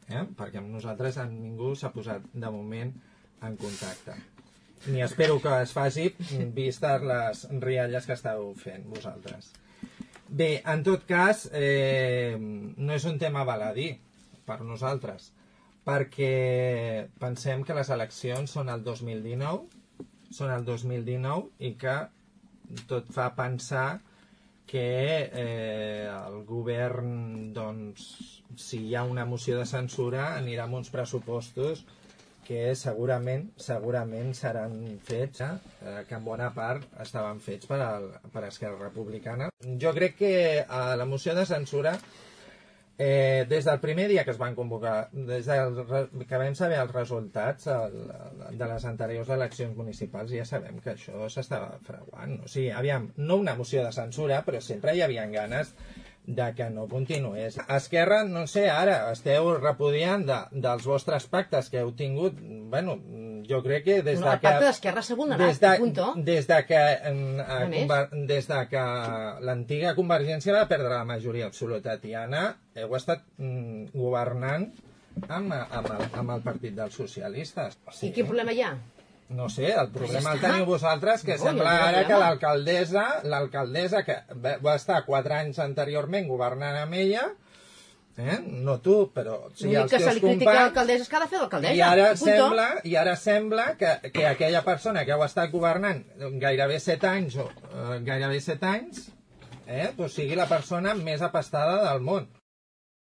perquè amb nosaltres ningú s'ha posat de moment en contacte. Ni espero que es faci, vistes les rialles que estàu fent vosaltres. Bé, en tot cas, no és un tema baladí per nosaltres, perquè pensem que les eleccions són el 2019, i que tot fa pensar que el govern, doncs, si hi ha una moció de censura, anirà amb uns pressupostos que segurament seran fets, que en bona part estaven fets per Esquerra Republicana. Jo crec que a la moció de censura, des del primer dia que es van convocar, des que vam saber els resultats de les anteriors eleccions municipals, ja sabem que això s'estava fraguant. O sigui, aviam, no una moció de censura, però sempre hi havia ganes de que no continués. Esquerra, no sé, ara esteu repudiant dels vostres pactes que heu tingut. Bueno, jo crec que des de que... El pacte d'Esquerra s'ha vulnerat, punto. Des de que l'antiga Convergència va perdre la majoria absoluta, Tiana, heu estat governant amb el partit dels socialistes. I quin problema hi ha? No sé, el problema el teniu vosaltres, que sembla ara que l'alcaldessa que va estar 4 anys anteriorment governant amb ella, no tu, però sí, els teus companys... Que se li critica a l'alcaldessa és que ha de fer l'alcaldessa. I ara sembla que aquella persona que heu estat governant gairebé 7 anys, doncs sigui la persona més apastada del món.